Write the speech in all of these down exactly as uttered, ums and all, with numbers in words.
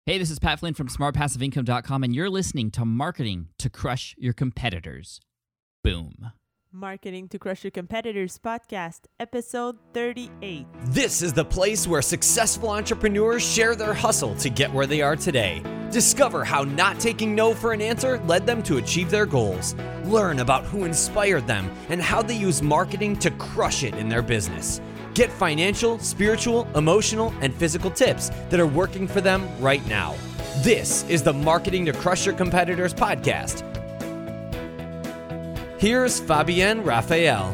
Hey, this is Pat Flynn from smart passive income dot com, and you're listening to Marketing to Crush Your Competitors. Boom. Marketing to Crush Your Competitors podcast, episode thirty-eight. This is the place where successful entrepreneurs share their hustle to get where they are today. Discover how not taking no for an answer led them to achieve their goals. Learn about who inspired them and how they use marketing to crush it in their business. Get financial, spiritual, emotional, and physical tips that are working for them right now. This is the Marketing to Crush Your Competitors podcast. Here's Fabienne Raphael.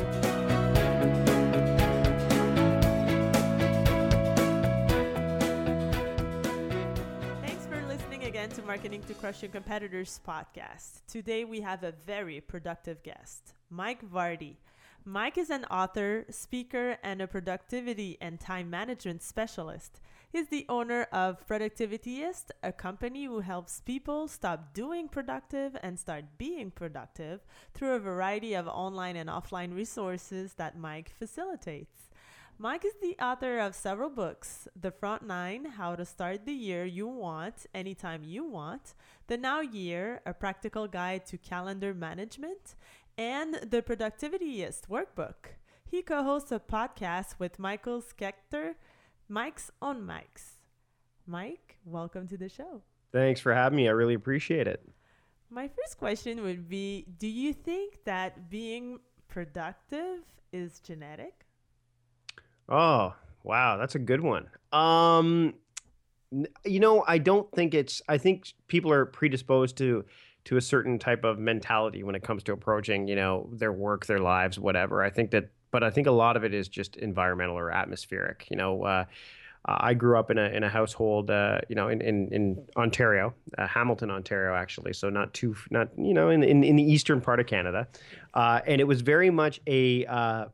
Thanks for listening again to Marketing to Crush Your Competitors podcast. Today we have a very productive guest, Mike Vardy. Mike is an author, speaker, and a productivity and time management specialist. He's the owner of Productivityist, a company who helps people stop doing productive and start being productive through a variety of online and offline resources that Mike facilitates. Mike is the author of several books: The Front Nine, How to Start the Year You Want, Anytime You Want, The Now Year, A Practical Guide to Calendar Management, and the Productivityist Workbook. He co-hosts a podcast with Michael Schechter, Mike's on Mics. Mike, welcome to the show. Thanks for having me. I really appreciate it. My first question would be, do you think that being productive is genetic? Oh, wow. That's a good one. Um, you know, I don't think it's, I think people are predisposed to to a certain type of mentality when it comes to approaching, you know, their work, their lives, whatever. I think that, but I think a lot of it is just environmental or atmospheric. You know, uh, I grew up in a in a household, uh, you know, in in, in Ontario, uh, Hamilton, Ontario, actually. So not too, not you know, in in, in the eastern part of Canada, uh, and it was very much a uh,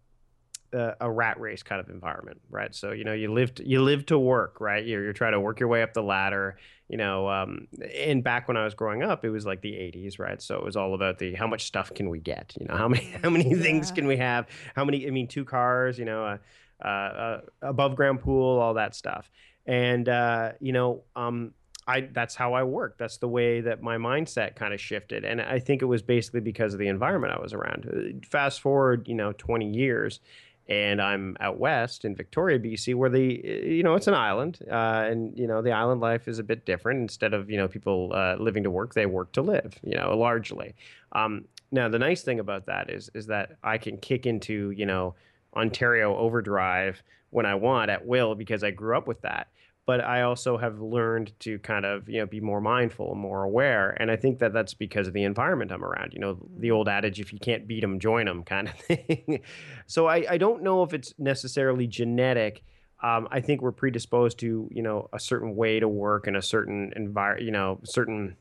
a, a rat race kind of environment, right? So you know, you live to, you live to work, right? You're you're trying to work your way up the ladder. You know, um, and back when I was growing up, it was like the eighties, right? So it was all about the how much stuff can we get? You know, how many how many yeah. things can we have? How many? I mean, two cars. You know, a, a, a above ground pool, all that stuff. And uh, you know, um, I that's how I worked. That's the way that my mindset kind of shifted. And I think it was basically because of the environment I was around. Fast forward, you know, twenty years. And I'm out west in Victoria, B C, where the, you know, it's an island. Uh, and, you know, the island life is a bit different. Instead of, you know, people uh, living to work, they work to live, you know, largely. Um, now, the nice thing about that is, is that I can kick into, you know, Ontario overdrive when I want at will because I grew up with that. But I also have learned to kind of, you know, be more mindful and more aware. And I think that that's because of the environment I'm around. You know, the old adage, if you can't beat them, join them kind of thing. So I, I don't know if it's necessarily genetic. Um, I think we're predisposed to, you know, a certain way to work and a certain environment, you know, certain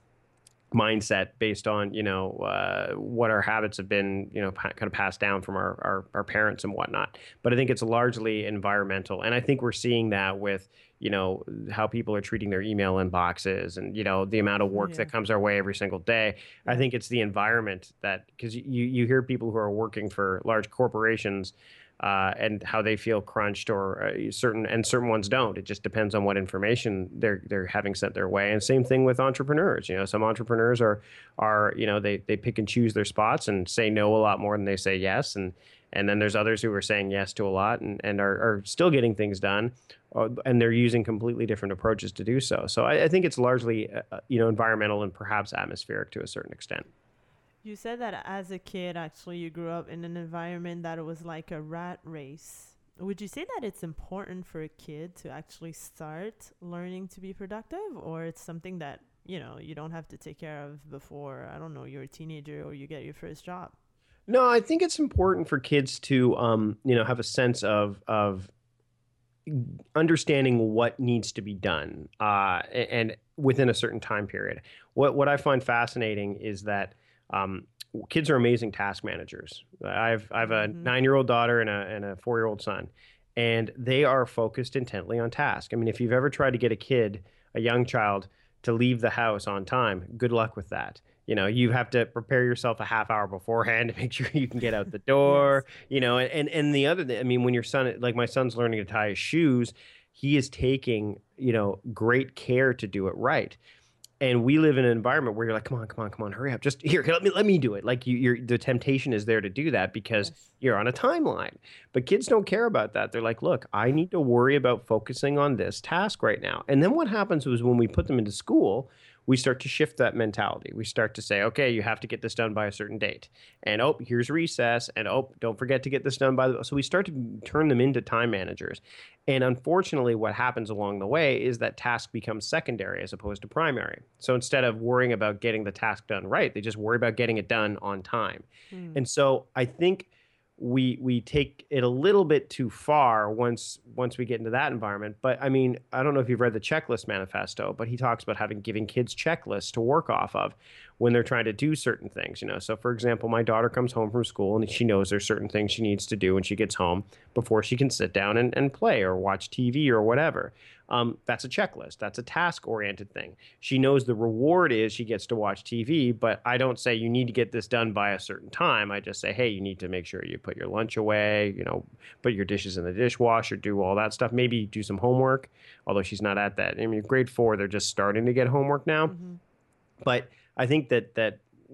mindset based on, you know, uh, what our habits have been, you know, pa- kind of passed down from our, our, our parents and whatnot. But I think it's largely environmental. And I think we're seeing that with, you know, how people are treating their email inboxes and, you know, the amount of work yeah. that comes our way every single day. I think it's the environment that, because you, you hear people who are working for large corporations uh, and how they feel crunched or uh, certain, and certain ones don't. It just depends on what information they're they're having sent their way. And same thing with entrepreneurs. You know, some entrepreneurs are, are you know, they they pick and choose their spots and say no a lot more than they say yes. And And then there's others who are saying yes to a lot and, and are, are still getting things done, uh, and they're using completely different approaches to do so. So I, I think it's largely, uh, you know, environmental and perhaps atmospheric to a certain extent. You said that as a kid, actually, you grew up in an environment that was like a rat race. Would you say that it's important for a kid to actually start learning to be productive, or it's something that, you know, you don't have to take care of before, I don't know, you're a teenager or you get your first job? No, I think it's important for kids to, um, you know, have a sense of of understanding what needs to be done, uh, and within a certain time period. What what I find fascinating is that um, kids are amazing task managers. I've I have a mm-hmm. nine-year-old daughter and a and a four-year-old son, and they are focused intently on task. I mean, if you've ever tried to get a kid, a young child, to leave the house on time, good luck with that. You know, you have to prepare yourself a half hour beforehand to make sure you can get out the door, yes. you know, and, and the other thing, I mean, when your son, like my son's learning to tie his shoes, he is taking, you know, great care to do it right. And we live in an environment where you're like, come on, come on, come on, hurry up. Just here, let me let me do it. Like you, you're the temptation is there to do that because Yes. you're on a timeline. But kids don't care about that. They're like, look, I need to worry about focusing on this task right now. And then what happens was when we put them into school, we start to shift that mentality. We start to say, okay, you have to get this done by a certain date. And oh, here's recess. And oh, don't forget to get this done by the. So we start to turn them into time managers. And unfortunately, what happens along the way is that task becomes secondary as opposed to primary. So instead of worrying about getting the task done right, they just worry about getting it done on time. Hmm. And so I think we we take it a little bit too far once once we get into that environment. But I mean, I don't know if you've read the Checklist Manifesto, but he talks about having giving kids checklists to work off of when they're trying to do certain things. You know, so for example, my daughter comes home from school and she knows there's certain things she needs to do when she gets home before she can sit down and, and play or watch T V or whatever. Um, that's a checklist. That's a task-oriented thing. She knows the reward is she gets to watch T V, but I don't say you need to get this done by a certain time. I just say, hey, you need to make sure you put your lunch away, you know, put your dishes in the dishwasher, do all that stuff. Maybe do some homework, although she's not at that. I mean, grade four, they're just starting to get homework now. Mm-hmm. But I think that that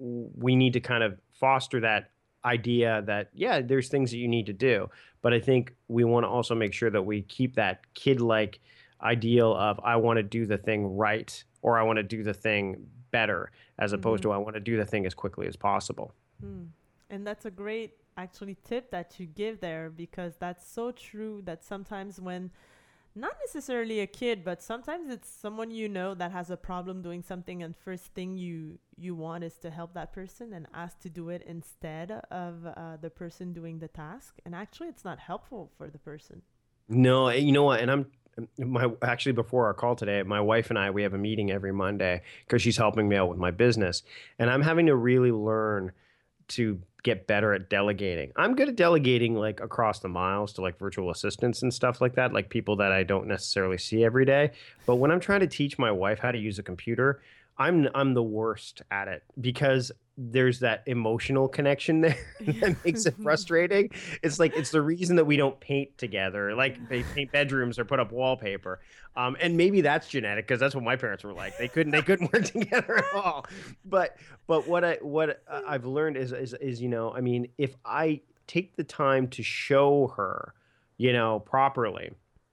we need to kind of foster that idea that, yeah, there's things that you need to do. But I think we want to also make sure that we keep that kid-like ideal of I want to do the thing right or I want to do the thing better as opposed Mm-hmm. to I want to do the thing as quickly as possible. Mm. And that's a great actually tip that you give there because that's so true that sometimes when not necessarily a kid, but sometimes it's someone you know that has a problem doing something and first thing you you want is to help that person and ask to do it instead of uh, the person doing the task. And actually it's not helpful for the person. No, you know what? And I'm my actually before our call today, my wife and I, we have a meeting every Monday because she's helping me out with my business. And I'm having to really learn to get better at delegating. I'm good at delegating like across the miles to like virtual assistants and stuff like that, like people that I don't necessarily see every day. But when I'm trying to teach my wife how to use a computer, I'm I'm the worst at it because there's that emotional connection there that makes it frustrating. It's like it's the reason that we don't paint together, like they paint bedrooms or put up wallpaper. Um, and maybe that's genetic because that's what my parents were like. They couldn't they couldn't work together at all. But but what I what I've learned is is is you know, I mean, if I take the time to show her, you know, properly,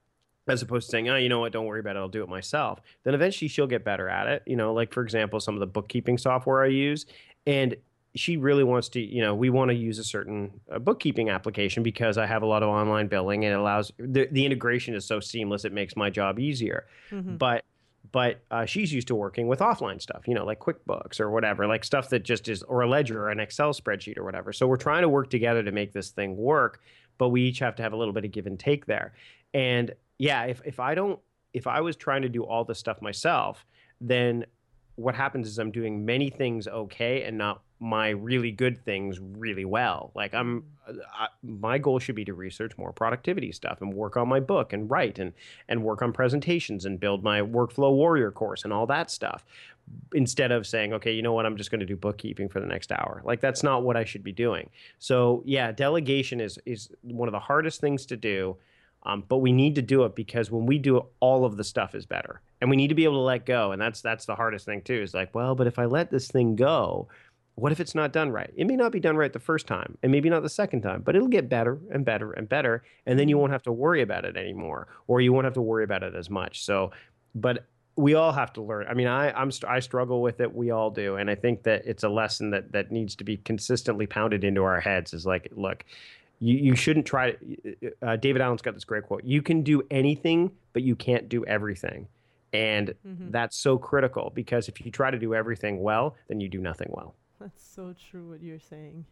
as opposed to saying, oh, you know what, don't worry about it, I'll do it myself, then eventually she'll get better at it. You know, like, for example, some of the bookkeeping software I use, and she really wants to, you know, we want to use a certain uh, bookkeeping application because I have a lot of online billing and it allows, the, the integration is so seamless, it makes my job easier. Mm-hmm. But but uh, she's used to working with offline stuff, you know, like QuickBooks or whatever, like stuff that just is, or a ledger or an Excel spreadsheet or whatever. So we're trying to work together to make this thing work, but we each have to have a little bit of give and take there. And yeah, if, if I don't, if I was trying to do all this stuff myself, then what happens is I'm doing many things okay and not my really good things really well. Like I'm, I, my goal should be to research more productivity stuff and work on my book and write and and work on presentations and build my Workflow Warrior course and all that stuff. Instead of saying, okay, you know what, I'm just going to do bookkeeping for the next hour. Like that's not what I should be doing. So yeah, delegation is is one of the hardest things to do. Um, but we need to do it because when we do it, all of the stuff is better. And we need to be able to let go. And that's that's the hardest thing too, is like, well, but if I let this thing go, what if it's not done right? It may not be done right the first time and maybe not the second time, but it'll get better and better and better. And then you won't have to worry about it anymore, or you won't have to worry about it as much. So, but we all have to learn. I mean, I I'm I struggle with it. We all do. And I think that it's a lesson that that needs to be consistently pounded into our heads is like, look, You you shouldn't try. Uh, David Allen's got this great quote. You can do anything, but you can't do everything. And Mm-hmm. that's so critical because if you try to do everything well, then you do nothing well. That's so true what you're saying.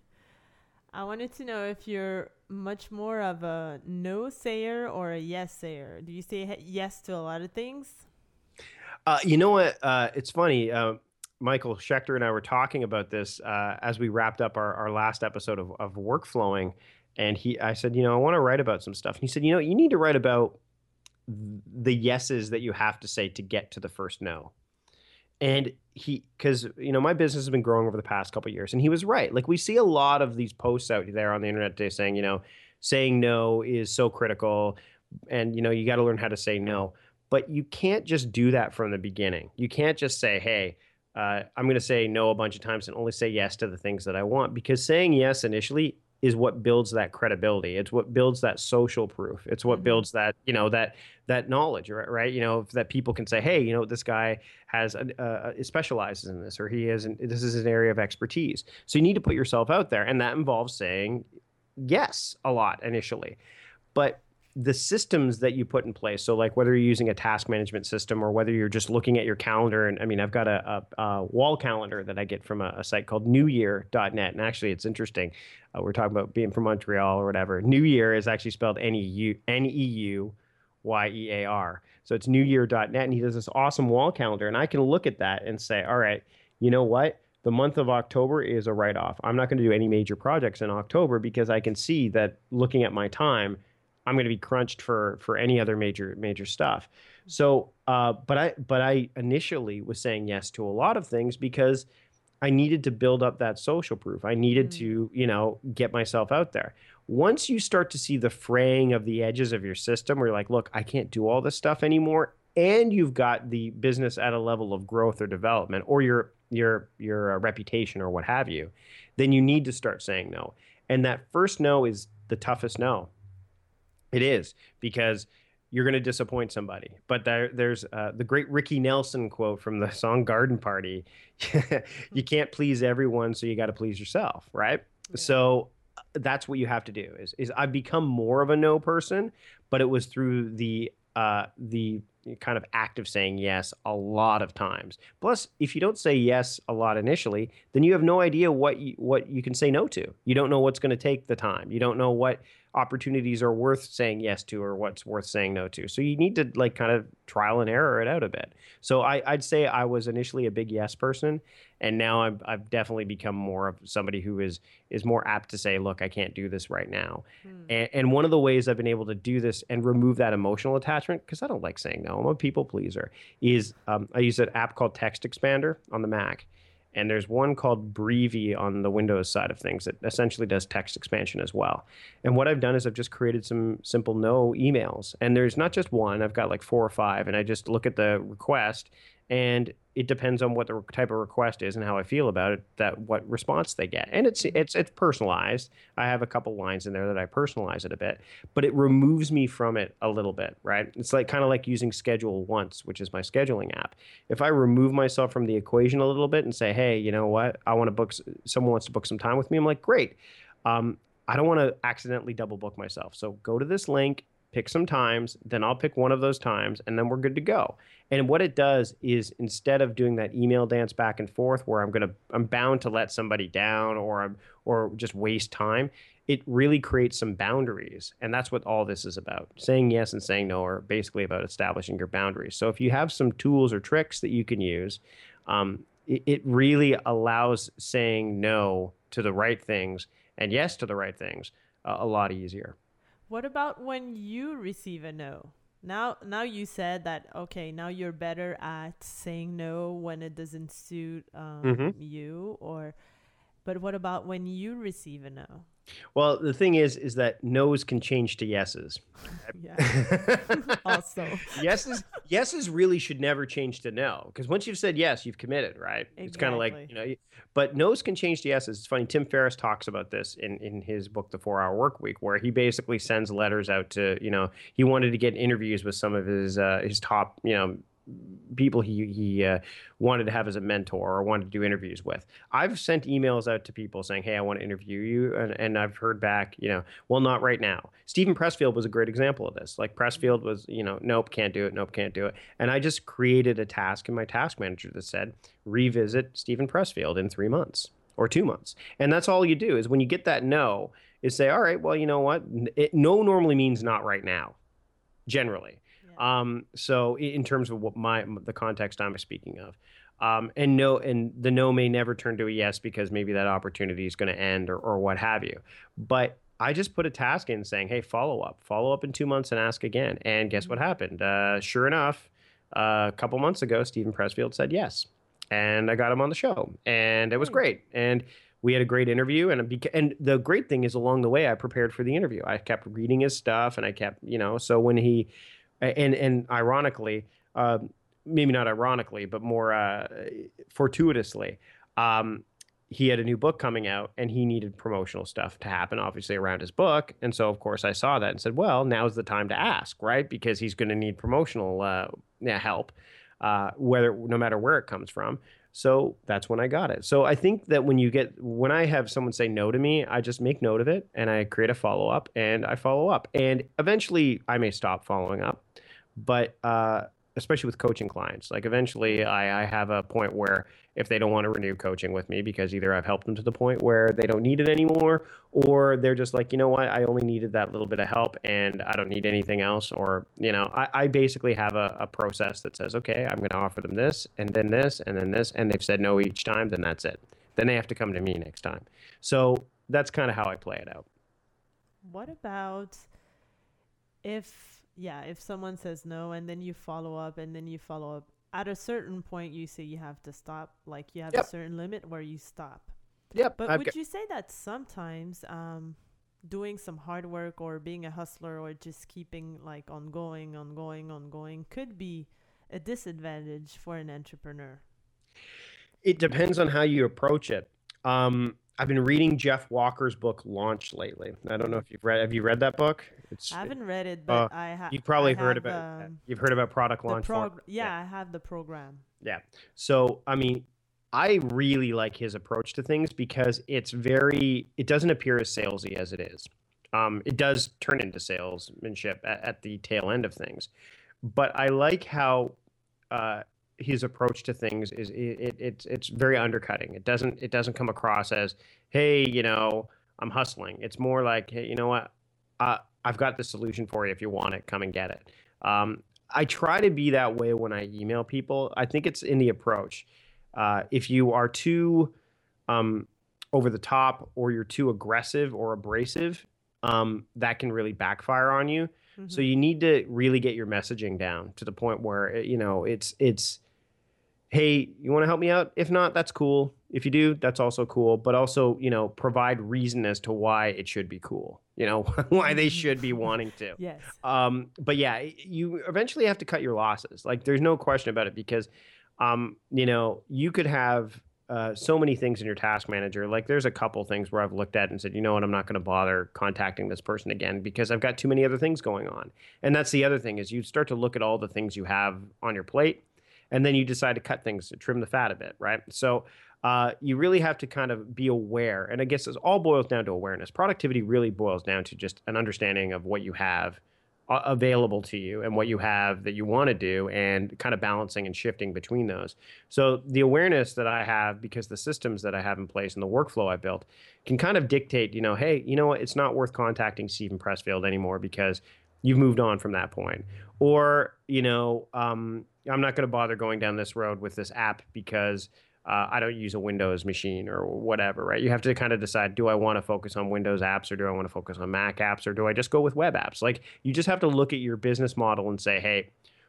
I wanted to know if you're much more of a no sayer or a yes sayer. Do you say he- yes to a lot of things? Uh, you know what? Uh, it's funny. Uh, Michael Schechter and I were talking about this uh, as we wrapped up our, our last episode of, of Workflowing. And he, I said, you know, I want to write about some stuff. And he said, you know, you need to write about the yeses that you have to say to get to the first no. And he, because, you know, my business has been growing over the past couple of years. And he was right. Like we see a lot of these posts out there on the internet today saying, you know, saying no is so critical. and you know, you got to learn how to say no. But you can't just do that from the beginning. You can't just say, hey, uh, I'm going to say no a bunch of times and only say yes to the things that I want, because saying yes initially is what builds that credibility. It's what builds that social proof. It's what Mm-hmm. builds that, you know, that that knowledge, right? right? You know, that people can say, hey, you know, this guy has a, uh, specializes in this, or he has an, this is an area of expertise. So you need to put yourself out there, and that involves saying yes a lot initially. But the systems that you put in place, so like whether you're using a task management system or whether you're just looking at your calendar, and I mean, I've got a, a, a wall calendar that I get from a, a site called new year dot net. And actually, it's interesting. Uh, we're talking about being from Montreal or whatever. New Year is actually spelled N E U N E U Y E A R. So it's new year dot net. And he does this awesome wall calendar. And I can look at that and say, all right, you know what? The month of October is a write-off. I'm not going to do any major projects in October because I can see that looking at my time, I'm going to be crunched for for any other major major stuff. So, uh, but I but I initially was saying yes to a lot of things because I needed to build up that social proof. I needed Mm. to, you know, get myself out there. Once you start to see the fraying of the edges of your system, where you're like, look, I can't do all this stuff anymore, and you've got the business at a level of growth or development, or your your your uh, reputation or what have you, then you need to start saying no. And that first no is the toughest no. It is, because you're going to disappoint somebody. But there, there's uh, the great Ricky Nelson quote from the song Garden Party. You can't please everyone, so you got to please yourself, right? Yeah. So uh, that's what you have to do. Is, is I've become more of a no person, but it was through the uh, the kind of act of saying yes a lot of times. Plus, if you don't say yes a lot initially, then you have no idea what you, what you can say no to. You don't know what's going to take the time. You don't know what opportunities are worth saying yes to or what's worth saying no to. So you need to like kind of trial and error it out a bit. So I, I'd say I was initially a big yes person, and now I've, I've definitely become more of somebody who is is more apt to say, look, I can't do this right now. Mm. And, and one of the ways I've been able to do this and remove that emotional attachment, because I don't like saying no, I'm a people pleaser, is um, I use an app called Text Expander on the Mac. And there's one called Breevy on the Windows side of things that essentially does text expansion as well. And what I've done is I've just created some simple no emails. And there's not just one, I've got like four or five. And I just look at the request, and it depends on what the type of request is and how I feel about it, that what response they get. And it's it's it's personalized. I have a couple lines in there that I personalize it a bit, but it removes me from it a little bit, right? It's like kind of like using Schedule Once, which is my scheduling app. If I remove myself from the equation a little bit and say, hey, you know what? I want to book, someone wants to book some time with me. I'm like, great. Um, I don't want to accidentally double book myself. So go to this link, pick some times, then I'll pick one of those times, and then we're good to go. And what it does is, instead of doing that email dance back and forth where I'm gonna I'm bound to let somebody down or I'm or just waste time, it really creates some boundaries. And that's what all this is about. Saying yes and saying no are basically about establishing your boundaries. So if you have some tools or tricks that you can use, um, it, it really allows saying no to the right things and yes to the right things uh, a lot easier. What about when you receive a no? Now, now you said that, okay, now you're better at saying no when it doesn't suit um, Mhm. you, or, but what about when you receive a no? Well, the thing is, is that no's can change to yeses. Yeah. Also. yeses, yeses really should never change to no, because once you've said yes, you've committed, right? It's kind of like, Exactly. you know, you- but no's can change to yeses. It's funny. Tim Ferriss talks about this in, in his book, The Four Hour Work Week, where he basically sends letters out to, you know, he wanted to get interviews with some of his, uh, his top, you know, people he he uh, wanted to have as a mentor or wanted to do interviews with. I've sent emails out to people saying, hey, I want to interview you. And, and I've heard back, you know, well, not right now. Stephen Pressfield was a great example of this. Like Pressfield was, you know, nope, can't do it. Nope, can't do it. And I just created a task in my task manager that said, revisit Stephen Pressfield in three months or two months. And that's all you do is when you get that no, is say, all right, well, you know what? It, no normally means not right now, generally. Yeah. Um, so i- in terms of what my the context I'm speaking of, um, and no, and the no may never turn to a yes because maybe that opportunity is going to end or, or what have you. But I just put a task in saying, hey, follow up, follow up in two months and ask again. And guess what happened? Uh, sure enough, uh, a couple months ago, Stephen Pressfield said yes, and I got him on the show, and it was Hey. great. And we had a great interview, and, beca- and the great thing is along the way, I prepared for the interview. I kept reading his stuff, and I kept, you know, so when he, and, and ironically, uh, maybe not ironically, but more uh, fortuitously, um, he had a new book coming out, and he needed promotional stuff to happen, obviously, around his book. And so, of course, I saw that and said, well, now's the time to ask, right? Because he's going to need promotional uh, yeah, help, uh, whether no matter where it comes from. So that's when I got it. So I think that when you get, when I have someone say no to me, I just make note of it, and I create a follow-up, and I follow up. And eventually I may stop following up, but uh, especially with coaching clients, like eventually I, I have a point where if they don't want to renew coaching with me because either I've helped them to the point where they don't need it anymore, or they're just like, you know what, I only needed that little bit of help and I don't need anything else. Or, you know, I, I basically have a, a process that says, okay, I'm going to offer them this and then this and then this, and they've said no each time, then that's it. Then they have to come to me next time. So that's kind of how I play it out. What about if, yeah, if someone says no and then you follow up and then you follow up, at a certain point you say you have to stop, like you have Yep. a certain limit where you stop. Yep. But I've would got- you say that sometimes um, doing some hard work or being a hustler or just keeping like ongoing, ongoing, ongoing could be a disadvantage for an entrepreneur? It depends on how you approach it. Um, I've been reading Jeff Walker's book Launch lately. I don't know if you've read. Have you read that book? It's. I haven't read it, uh, but I have. You've probably I heard have, about. um, You've heard about product the launch. prog- form. yeah, I have the program. Yeah. So, I mean, I really like his approach to things because it's very, it doesn't appear as salesy as it is. Um, it does turn into salesmanship at, at the tail end of things. But I like how uh, his approach to things is, it, it, it's, it's very undercutting. It doesn't, it doesn't come across as, hey, you know, I'm hustling. It's more like, hey, you know what? Uh, I've got the solution for you. If you want it, come and get it. Um, I try to be that way when I email people. I think it's in the approach. Uh, if you are too um, over the top, or you're too aggressive or abrasive, um, that can really backfire on you. Mm-hmm. So you need to really get your messaging down to the point where, you know, it's, it's, hey, you want to help me out? If not, that's cool. If you do, that's also cool. But also, you know, provide reason as to why it should be cool, you know, why they should be wanting to. Yes. Um, but yeah, you eventually have to cut your losses. Like, there's no question about it, because, um, you know, you could have uh, so many things in your task manager. Like, there's a couple things where I've looked at and said, you know what, I'm not going to bother contacting this person again because I've got too many other things going on. And that's the other thing, is you start to look at all the things you have on your plate, and then you decide to cut things, to trim the fat a bit, right? So uh, you really have to kind of be aware. And I guess it all boils down to awareness. Productivity really boils down to just an understanding of what you have uh, available to you and what you have that you want to do, and kind of balancing and shifting between those. So the awareness that I have, because the systems that I have in place and the workflow I built, can kind of dictate, you know, hey, you know what, it's not worth contacting Stephen Pressfield anymore because you've moved on from that point. Or, you know, um, I'm not going to bother going down this road with this app because uh, I don't use a Windows machine or whatever, right? You have to kind of decide, do I want to focus on Windows apps, or do I want to focus on Mac apps, or do I just go with web apps? Like, you just have to look at your business model and say, hey,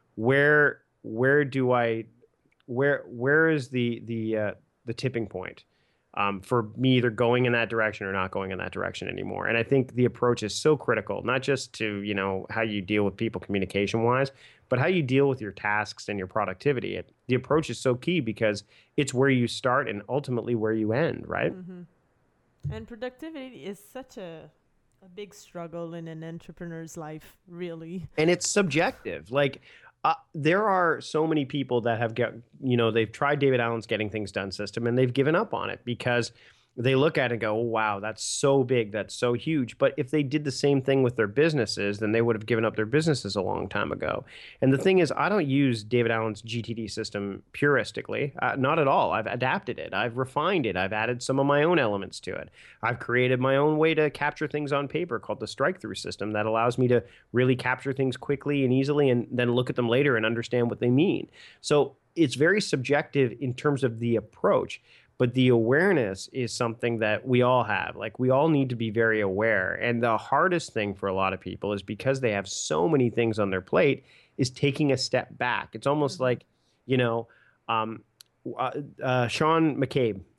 where where do I where where is the the uh, the tipping point um, for me either going in that direction or not going in that direction anymore? And I think the approach is so critical, not just to, you know, how you deal with people communication wise, but how you deal with your tasks and your productivity. It, the approach is so key because it's where you start and ultimately where you end, right? Mm-hmm. And productivity is such a a big struggle in an entrepreneur's life, really. And it's subjective. Like, uh, there are so many people that have got, you know, they've tried David Allen's Getting Things Done system and they've given up on it because they look at it and go, oh, wow, that's so big, that's so huge. But if they did the same thing with their businesses, then they would have given up their businesses a long time ago. And the thing is, I don't use David Allen's G T D system puristically, uh, not at all. I've adapted it. I've refined it. I've added some of my own elements to it. I've created my own way to capture things on paper called the strike-through system that allows me to really capture things quickly and easily and then look at them later and understand what they mean. So it's very subjective in terms of the approach. But the awareness is something that we all have. Like, we all need to be very aware. And the hardest thing for a lot of people is because they have so many things on their plate is taking a step back. It's almost mm-hmm. like, you know, um, uh, uh, Sean McCabe,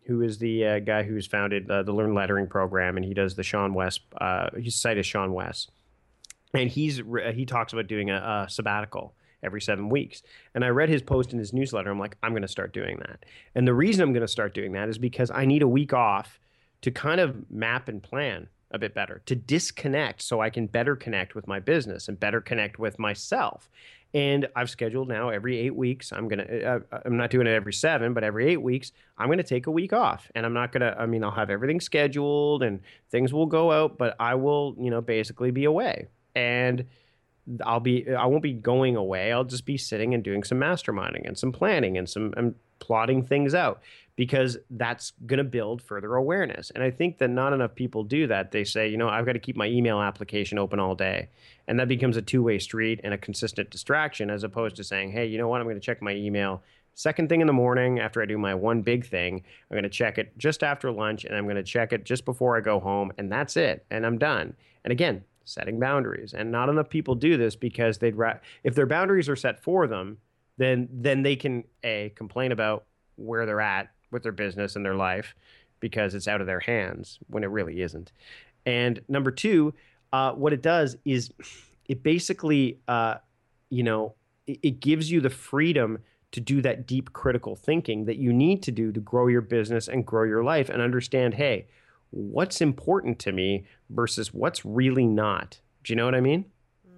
who is the uh, guy who's founded uh, the Learn Lettering program, and he does the Sean West. Uh, his site is Sean West, and he's he talks about doing a, a sabbatical every seven weeks. And I read his post in his newsletter. I'm like, I'm going to start doing that. And the reason I'm going to start doing that is because I need a week off to kind of map and plan a bit better, to disconnect so I can better connect with my business and better connect with myself. And I've scheduled now every eight weeks. I'm going to, uh, I'm not doing it every seven, but every eight weeks, I'm going to take a week off. And I'm not going to, I mean, I'll have everything scheduled and things will go out, but I will, you know, basically be away. And I'll be, I won't be going away. I'll just be sitting and doing some masterminding and some planning and some and plotting things out, because that's going to build further awareness. And I think that not enough people do that. They say, you know, I've got to keep my email application open all day. And that becomes a two-way street and a consistent distraction, as opposed to saying, hey, you know what? I'm going to check my email second thing in the morning after I do my one big thing. I'm going to check it just after lunch, and I'm going to check it just before I go home. And that's it. And I'm done. And again, setting boundaries. And not enough people do this because they'd ra- if their boundaries are set for them, then then they can a complain about where they're at with their business and their life, because it's out of their hands when it really isn't. And number two, uh, what it does is it basically, uh, you know, it, it gives you the freedom to do that deep critical thinking that you need to do to grow your business and grow your life and understand, hey, what's important to me versus what's really not. Do you know what I mean? Mm,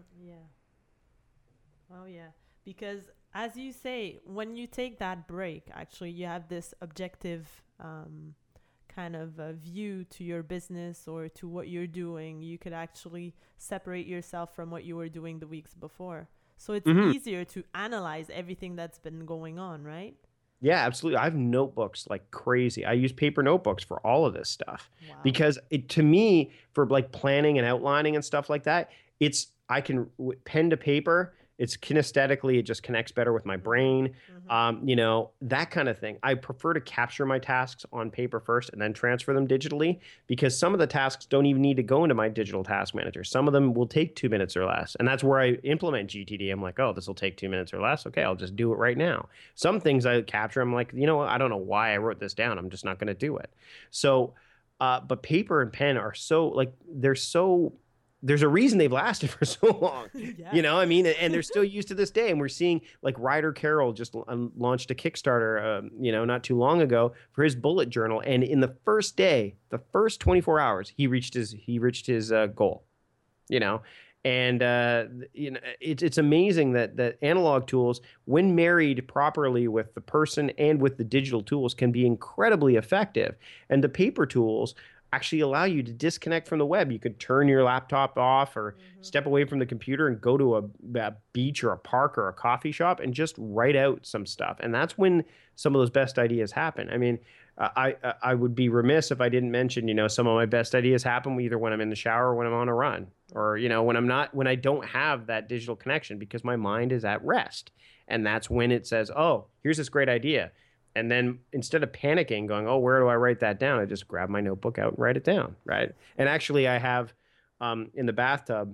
yeah. Oh, yeah. Because as you say, when you take that break, actually, you have this objective um, kind of uh, view to your business or to what you're doing. You could actually separate yourself from what you were doing the weeks before. So it's mm-hmm. easier to analyze everything that's been going on, right? Yeah, absolutely. I have notebooks like crazy. I use paper notebooks for all of this stuff. Wow. Because it, to me, for like planning and outlining and stuff like that, it's, I can pen to paper. It's kinesthetically, it just connects better with my brain. Mm-hmm. Um, you know, that kind of thing. I prefer to capture my tasks on paper first and then transfer them digitally, because some of the tasks don't even need to go into my digital task manager. Some of them will take two minutes or less. And that's where I implement G T D. I'm like, oh, this will take two minutes or less. Okay, I'll just do it right now. Some things I capture, I'm like, you know what? I don't know why I wrote this down. I'm just not going to do it. So, uh, but paper and pen are so, like, they're so... there's a reason they've lasted for so long, yeah. you know, I mean, and they're still used to this day. And we're seeing like Ryder Carroll just launched a Kickstarter, uh, you know, not too long ago for his bullet journal. And in the first day, the first twenty-four hours, he reached his, he reached his uh, goal, you know, and, uh, you know, it's, it's amazing that, that analog tools, when married properly with the person and with the digital tools, can be incredibly effective. And the paper tools actually allow you to disconnect from the web. You could turn your laptop off or mm-hmm. step away from the computer and go to a, a beach or a park or a coffee shop and just write out some stuff. And that's when some of those best ideas happen. I mean, uh, I uh, I would be remiss if I didn't mention, you know, some of my best ideas happen either when I'm in the shower or when I'm on a run, or, you know, when I'm not, when I don't have that digital connection, because my mind is at rest. And that's when it says, oh, here's this great idea. And then instead of panicking, going, oh, where do I write that down? I just grab my notebook out and write it down, right? And actually, I have um, in the bathtub,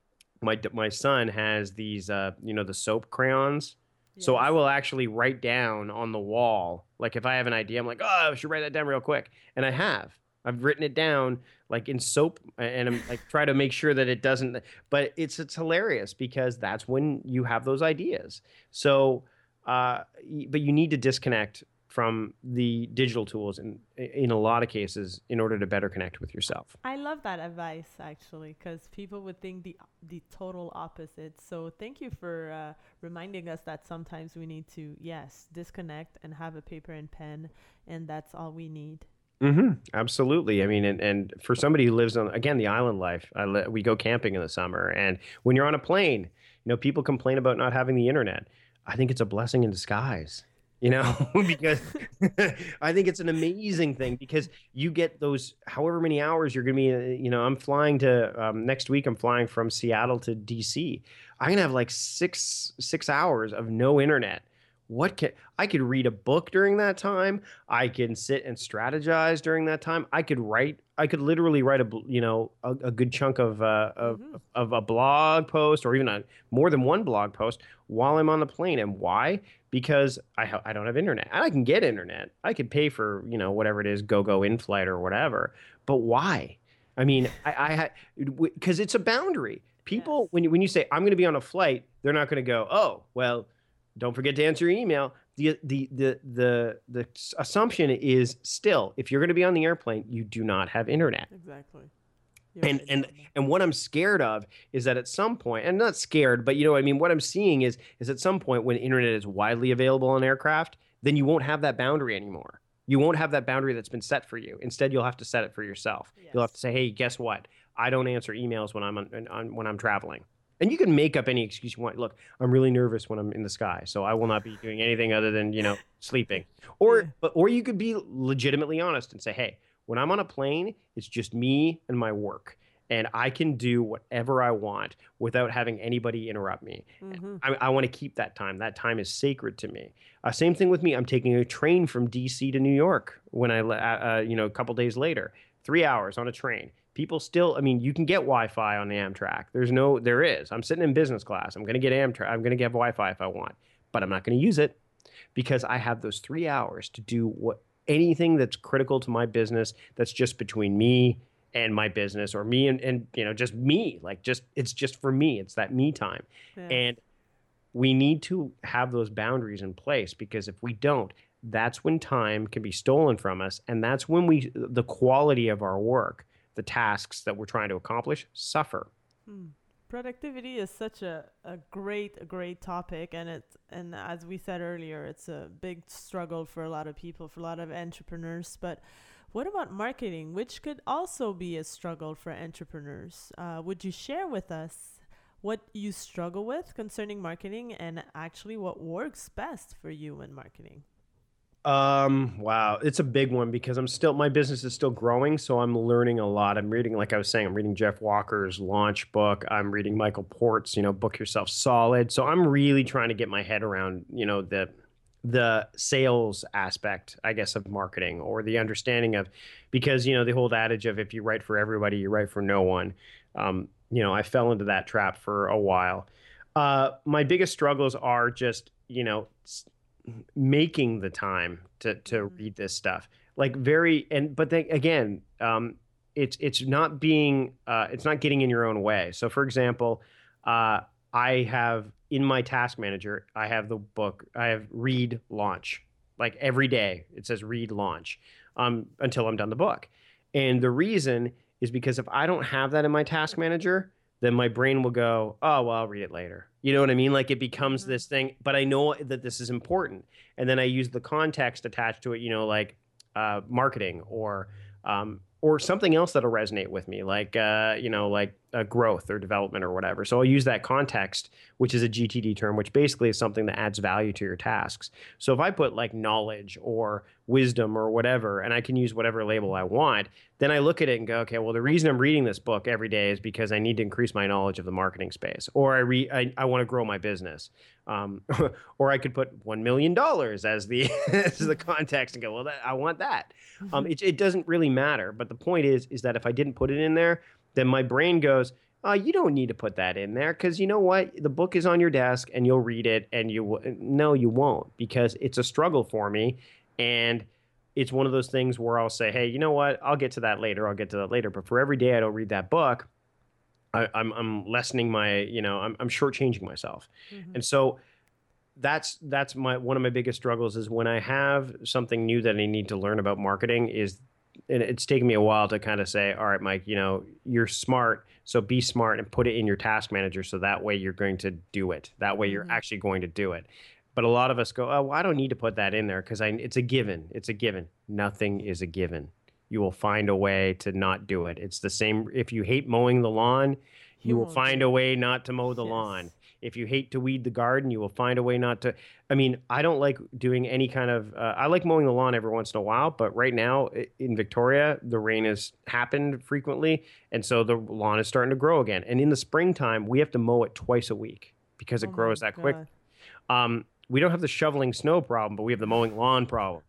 my my son has these, uh, you know, the soap crayons. Yes. So I will actually write down on the wall, like if I have an idea, I'm like, oh, I should write that down real quick. And I have. I've written it down like in soap, and I'm like try to make sure that it doesn't. But it's it's hilarious, because that's when you have those ideas. So. Uh, but you need to disconnect from the digital tools in, in a lot of cases in order to better connect with yourself. I love that advice, actually, because people would think the the total opposite. So thank you for uh, reminding us that sometimes we need to, yes, disconnect and have a paper and pen, and that's all we need. Mm-hmm. Absolutely. I mean, and, and for somebody who lives on, again, the island life, I li- we go camping in the summer, and when you're on a plane, you know, people complain about not having the internet. I think it's a blessing in disguise, you know, because I think it's an amazing thing, because you get those however many hours you're going to be, you know, I'm flying to um, next week. I'm flying from Seattle to D C. I'm going to have like six, six hours of no internet. What can I could read a book during that time. I can sit and strategize during that time. I could write I could literally write a bl- you know a, a good chunk of uh, of Mhm. of a blog post or even a more than one blog post while I'm on the plane. And why? Because I ha- I don't have internet. And I can get internet. I could pay for you know whatever it is, go go in flight or whatever. But why? I mean, I I had because it's a boundary. People Yes. when you when you say I'm going to be on a flight, they're not going to go, oh well, don't forget to answer your email. The, the the the the assumption is still, if you're going to be on the airplane, you do not have internet. Exactly. You're And right and about that. and what I'm scared of is that at some point, and not scared, but you know what I mean, what I'm seeing is is at some point when internet is widely available on aircraft, then you won't have that boundary anymore. You won't have that boundary that's been set for you. Instead, you'll have to set it for yourself. You'll have to Yes. say, "Hey, guess what? I don't answer emails when I'm on, on when I'm traveling." And you can make up any excuse you want. Look, I'm really nervous when I'm in the sky, so I will not be doing anything other than, you know, sleeping. Yeah. Or but or you could be legitimately honest and say, "Hey, when I'm on a plane, it's just me and my work, and I can do whatever I want without having anybody interrupt me. Mm-hmm. I, I want to keep that time. That time is sacred to me." Uh, same thing with me. I'm taking a train from D C to New York when I, le- uh, uh, you know, a couple days later, three hours on a train. People still, I mean, you can get Wi-Fi on the Amtrak. There's no, there is. I'm sitting in business class. I'm going to get Amtrak. I'm going to get Wi-Fi if I want, but I'm not going to use it because I have those three hours to do what anything that's critical to my business. That's just between me and my business, or me and, and you know, just me. Like, just it's just for me. It's that me time, Yeah. and we need to have those boundaries in place, because if we don't, that's when time can be stolen from us, and that's when we the quality of our work, the tasks that we're trying to accomplish, suffer. Hmm. Productivity is such a, a great a great topic, and it's and as we said earlier, it's a big struggle for a lot of people, for a lot of entrepreneurs. But what about marketing, which could also be a struggle for entrepreneurs? Uh, would you share with us what you struggle with concerning marketing, and actually what works best for you in marketing? Um, wow, it's a big one because I'm still my business is still growing, so I'm learning a lot. I'm reading, like I was saying, I'm reading Jeff Walker's launch book. I'm reading Michael Port's, you know, Book Yourself Solid. So I'm really trying to get my head around, you know, the the sales aspect, I guess, of marketing, or the understanding of, because, you know, the whole adage of if you write for everybody, you write for no one. Um, you know, I fell into that trap for a while. Uh, my biggest struggles are just, you know, s- making the time to to Mhm. read this stuff, like very and but then again, um it's it's not being uh it's not getting in your own way. So for example, uh I have in my task manager, I have the book, I have read launch, like every day it says read launch, um until I'm done the book. And the reason is because if I don't have that in my task manager, then my brain will go, oh, well, I'll read it later. You know what I mean? Like it becomes Mhm. this thing, but I know that this is important. And then I use the context attached to it, you know, like uh, marketing, or um, or something else that'll resonate with me, like, uh, you know, like uh, growth or development or whatever. So I'll use that context, which is a G T D term, which basically is something that adds value to your tasks. So if I put like knowledge or wisdom or whatever, and I can use whatever label I want, then I look at it and go, okay, well, the reason I'm reading this book every day is because I need to increase my knowledge of the marketing space, or I re I, I want to grow my business. Um, or I could put one million dollars as the as the context and go, well, that, I want that. Um, it, it doesn't really matter. But the point is, is that if I didn't put it in there, then my brain goes, oh, you don't need to put that in there, because you know what? The book is on your desk and you'll read it, and you w- no, you won't, because it's a struggle for me. And it's one of those things where I'll say, hey, you know what? I'll get to that later. I'll get to that later. But for every day I don't read that book, I, I'm I'm lessening my, you know, I'm I'm shortchanging myself. Mhm. And so that's that's my one of my biggest struggles is when I have something new that I need to learn about marketing is, and it's taken me a while to kind of say, all right, Mike, you know, you're smart, so be smart and put it in your task manager, so that way you're going to do it. That way you're Mhm. actually going to do it. But a lot of us go, oh, well, I don't need to put that in there because I it's a given. It's a given. Nothing is a given. You will find a way to not do it. It's the same. If you hate mowing the lawn, you You will won't find do a it. way not to mow the Yes. lawn. If you hate to weed the garden, you will find a way not to. I mean, I don't like doing any kind of. Uh, I like mowing the lawn every once in a while, but right now i- in Victoria, the rain has happened frequently, and so the lawn is starting to grow again. And in the springtime, we have to mow it twice a week because Oh it my grows that quick. God. Um, we don't have the shoveling snow problem, but we have the mowing lawn problem.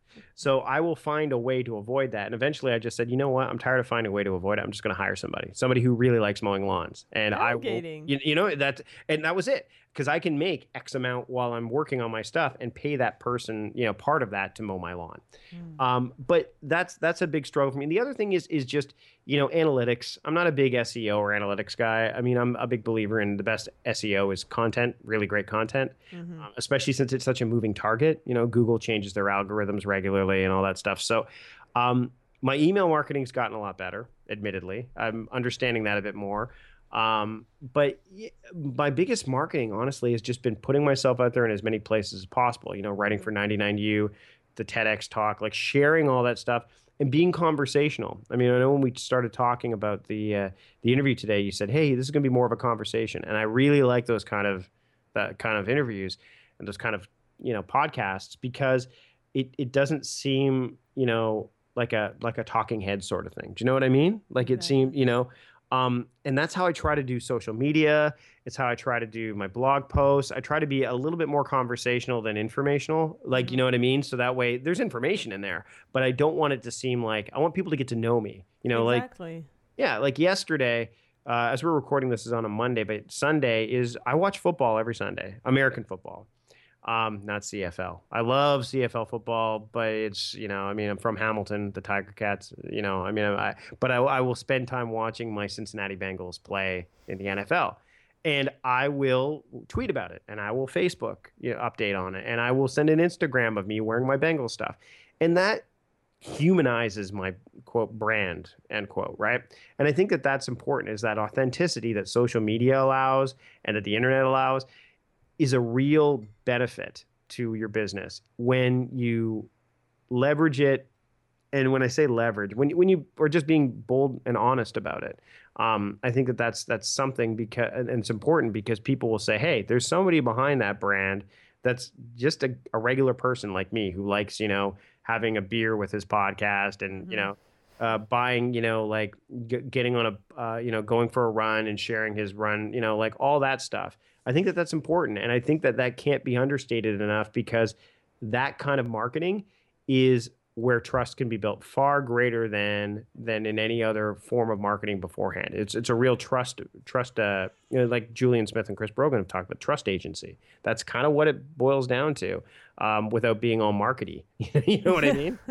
So I will find a way to avoid that. And eventually I just said, you know what? I'm tired of finding a way to avoid it. I'm just going to hire somebody, somebody who really likes mowing lawns. And I will, Delegating. you, you know, that, and that was it. Because I can make X amount while I'm working on my stuff and pay that person, you know, part of that to mow my lawn. Mm. Um, but that's that's a big struggle for me. The other thing is is just, you know, analytics. I'm not a big S E O or analytics guy. I mean, I'm a big believer in the best S E O is content, really great content, Mm-hmm. um, especially since it's such a moving target. You know, Google changes their algorithms regularly and all that stuff. So um, my email marketing's gotten a lot better, admittedly. I'm understanding that a bit more. Um, but y- my biggest marketing, honestly, has just been putting myself out there in as many places as possible, you know, writing for ninety-nine U, the TEDx talk, like sharing all that stuff and being conversational. I mean, I know when we started talking about the, uh, the interview today, you said, hey, this is going to be more of a conversation. And I really like those kind of, that kind of interviews and those kind of, you know, podcasts, because it, it doesn't seem, you know, like a, like a talking head sort of thing. Do you know what I mean? Like it Exactly. seemed, you know, Um, and that's how I try to do social media. It's how I try to do my blog posts. I try to be a little bit more conversational than informational. Like, Mhm. you know what I mean? So that way there's information in there, but I don't want it to seem like, I want people to get to know me, you know, like, Exactly. yeah, like yesterday, uh, as we're recording this is on a Monday, but Sunday is, I watch football every Sunday, American football. Um, not C F L. I love C F L football, but it's, you know, I mean, I'm from Hamilton, the Tiger Cats, you know, I mean, I, but I, I will spend time watching my Cincinnati Bengals play in the N F L. And I will tweet about it, and I will Facebook, you know, update on it, and I will send an Instagram of me wearing my Bengals stuff. And that humanizes my, quote, brand, end quote, right? And I think that that's important, is that authenticity that social media allows and that the internet allows is a real benefit to your business when you leverage it. And when I say leverage, when, when you are just being bold and honest about it, um, I think that that's, that's something, because, and it's important because people will say, hey, there's somebody behind that brand that's just a, a regular person like me who likes, you know, having a beer with his podcast and, Mhm. you know, uh, buying, you know, like g- getting on a, uh, you know, going for a run and sharing his run, you know, like all that stuff. I think that that's important. And I think that that can't be understated enough, because that kind of marketing is where trust can be built far greater than than in any other form of marketing beforehand. It's it's a real trust trust. Uh, you know, like Julian Smith and Chris Brogan have talked about, trust agency. That's kind of what it boils down to, um, without being all markety. You know what I mean?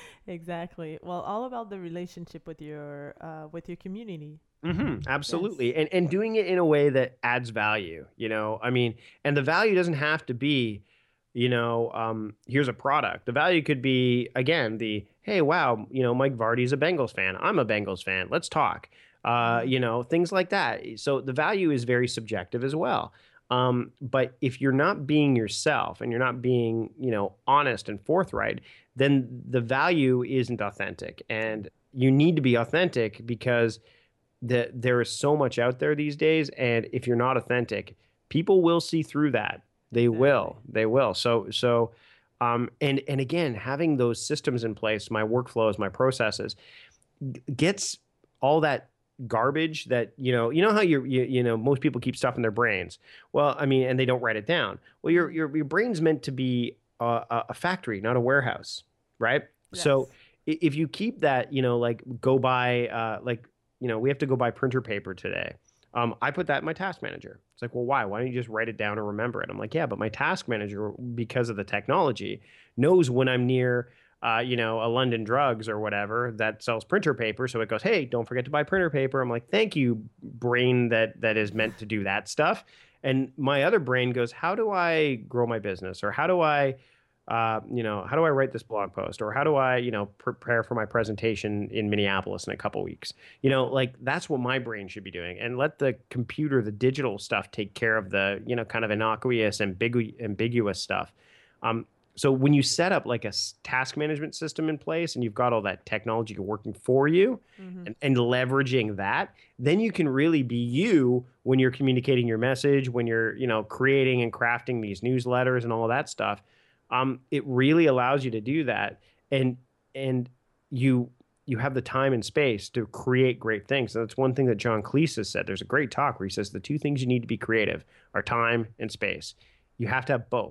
Exactly. Well, all about the relationship with your uh, with your community. Mm-hmm, absolutely. And and doing it in a way that adds value, you know, I mean, and the value doesn't have to be, you know, um, here's a product. The value could be, again, the, hey, wow, you know, Mike Vardy's a Bengals fan. I'm a Bengals fan. Let's talk. Uh, Mhm. you know, things like that. So the value is very subjective as well. Um, but if you're not being yourself and you're not being, you know, honest and forthright, then the value isn't authentic. And you need to be authentic, because that there is so much out there these days, and if you're not authentic, people will see through that. They will. Exactly. They will. So so um and and again, having those systems in place, my workflows, my processes, g- gets all that garbage that, you know, you know how you're, you you know, most people keep stuff in their brains. Well, I mean, and they don't write it down. Well, your Mhm. your your brain's meant to be a, a a factory, not a warehouse, right? So Yes. i- if you keep that, you know, like go buy, uh, like, you know, we have to go buy printer paper today. Um, I put that in my task manager. It's like, well, why? Why don't you just write it down or remember it? I'm like, yeah, but my task manager, because of the technology, knows when I'm near, uh, you know, a London Drugs or whatever that sells printer paper. So it goes, hey, don't forget to buy printer paper. I'm like, thank you, brain that that is meant to do that stuff. And my other brain goes, how do I grow my business? Or how do I, uh, you know, how do I write this blog post? Or how do I, you know, prepare for my presentation in Minneapolis in a couple weeks? You know, like that's what my brain should be doing. And let the computer, the digital stuff, take care of the, you know, kind of innocuous, ambigu- ambiguous stuff. Um, so when you set up like a s- task management system in place and you've got all that technology working for you, Mhm. and, and leveraging that, then you can really be you when you're communicating your message, when you're, you know, creating and crafting these newsletters and all that stuff. Um, it really allows you to do that. And and you you have the time and space to create great things. And that's one thing that John Cleese has said. There's a great talk where he says the two things you need to be creative are time and space. You have to have both.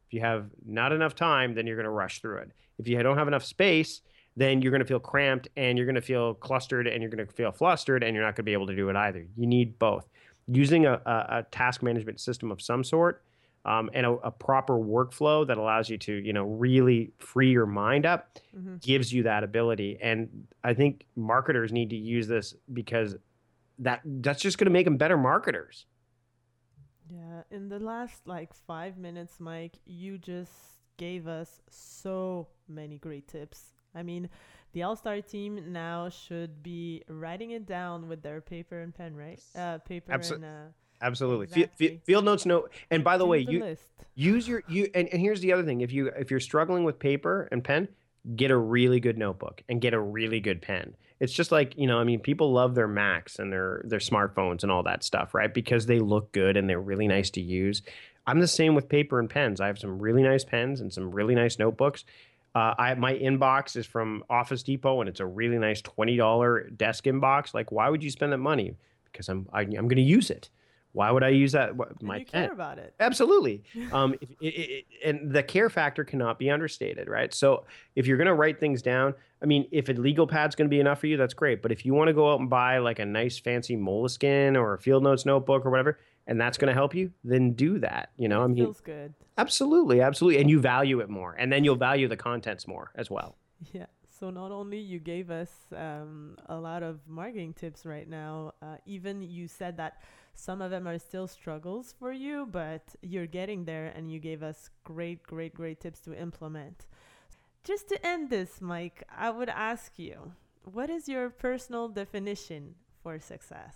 If you have not enough time, then you're going to rush through it. If you don't have enough space, then you're going to feel cramped and you're going to feel clustered and you're going to feel flustered and you're not going to be able to do it either. You need both. Using a, a, a task management system of some sort um, and a, a proper workflow that allows you to, you know, really free your mind up mm-hmm. gives you that ability. And I think marketers need to use this because that that's just going to make them better marketers. Yeah. In the last like five minutes, Mike, you just gave us so many great tips. I mean, the All-Star team now should be writing it down with their paper and pen, right? Uh, paper Absol- and... Uh, absolutely. Exactly. F- f- field notes note. And by the Do way, the you list. use your... you. And, and here's the other thing. If, you, if you're struggling with paper and pen, get a really good notebook and get a really good pen. It's just like, you know, I mean, people love their Macs and their, their smartphones and all that stuff, right? Because they look good and they're really nice to use. I'm the same with paper and pens. I have some really nice pens and some really nice notebooks. Uh, I my inbox is from Office Depot, and it's a really nice twenty dollars desk inbox. Like, why would you spend that money? Because I'm I, I'm going to use it. Why would I use that? My and you pen. care about it. Absolutely. um, if, it, it, and the care factor cannot be understated, right? So if you're going to write things down, I mean, if a legal pad's going to be enough for you, that's great. But if you want to go out and buy like a nice fancy Moleskine or a Field Notes notebook or whatever, and that's going to help you, then do that. You know, it I mean, feels good. Absolutely, absolutely. And you value it more. And then you'll value the contents more as well. Yeah. So not only you gave us um, a lot of marketing tips right now, uh, even you said that some of them are still struggles for you, but you're getting there and you gave us great, great, great tips to implement. Just to end this, Mike, I would ask you, what is your personal definition for success?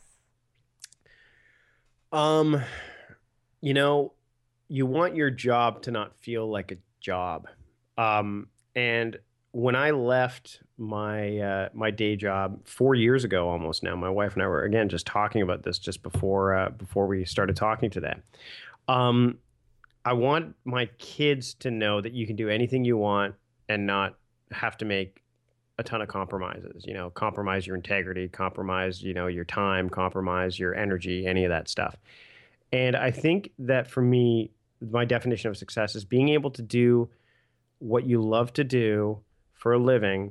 Um, you know, you want your job to not feel like a job. Um, and when I left my uh, my day job four years ago, almost now, my wife and I were again just talking about this just before uh, before we started talking today. Um, I want my kids to know that you can do anything you want and not have to make a ton of compromises. You know, compromise your integrity, compromise you know your time, compromise your energy, any of that stuff. And I think that for me, my definition of success is being able to do what you love to do for a living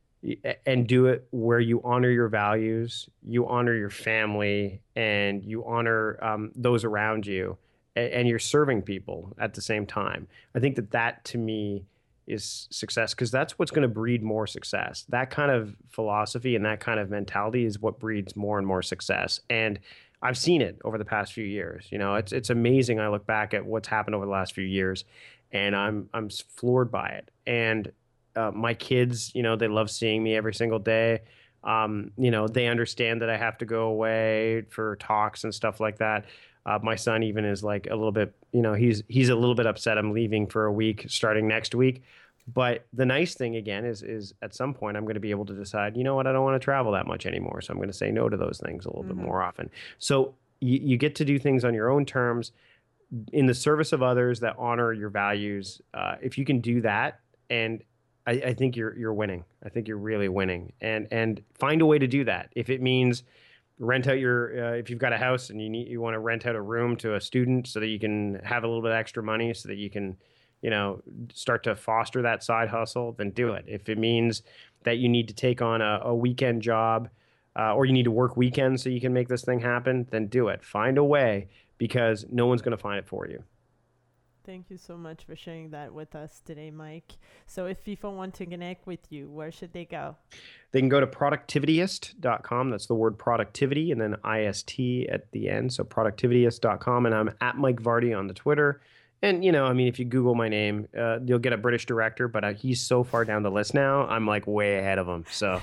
and do it where you honor your values, you honor your family, and you honor um, those around you, and, and you're serving people at the same time. I think that that to me is success, because that's what's going to breed more success. That kind of philosophy and that kind of mentality is what breeds more and more success. And I've seen it over the past few years. You know, it's it's amazing. I look back at what's happened over the last few years, and I'm I'm floored by it. And uh, my kids, you know, they love seeing me every single day. Um, you know, they understand that I have to go away for talks and stuff like that. Uh, my son even is like a little bit, you know, he's he's a little bit upset I'm leaving for a week starting next week. But the nice thing, again, is is at some point I'm going to be able to decide, you know what, I don't want to travel that much anymore. So I'm going to say no to those things a little mm-hmm. bit more often. So you, you get to do things on your own terms in the service of others that honor your values. Uh, if you can do that, and I, I think you're you're winning. I think you're really winning. And and find a way to do that. If it means rent out your, uh, if you've got a house and you need you want to rent out a room to a student so that you can have a little bit extra money so that you can, you know, start to foster that side hustle, then do it. If it means that you need to take on a, a weekend job uh, or you need to work weekends so you can make this thing happen, then do it. Find a way, because no one's going to find it for you. Thank you so much for sharing that with us today, Mike. So if people want to connect with you, where should they go? They can go to productivityist dot com. That's the word productivity and then I S T at the end. So productivityist dot com. And I'm at Mike Vardy on the Twitter. And, you know, I mean, if you Google my name, uh, you'll get a British director, but uh, he's so far down the list now, I'm like way ahead of him. So,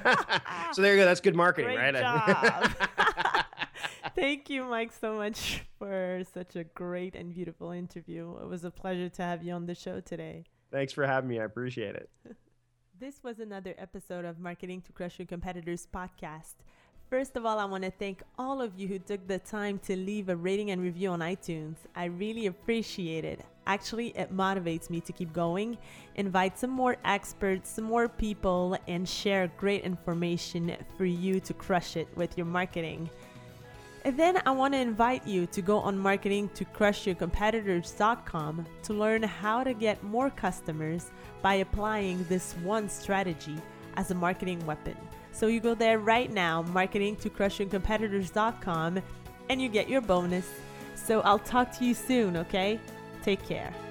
so there you go. That's good marketing, Great right? Job. Thank you, Mike, so much for such a great and beautiful interview. It was a pleasure to have you on the show today. Thanks for having me. I appreciate it. This was another episode of Marketing to Crush Your Competitors podcast. First of all, I want to thank all of you who took the time to leave a rating and review on iTunes. I really appreciate it. Actually, it motivates me to keep going, invite some more experts, some more people, and share great information for you to crush it with your marketing. And then I want to invite you to go on marketing to crush your competitors dot com to learn how to get more customers by applying this one strategy as a marketing weapon. So you go there right now, marketing to crush your competitors dot com, and you get your bonus. So I'll talk to you soon, okay? Take care.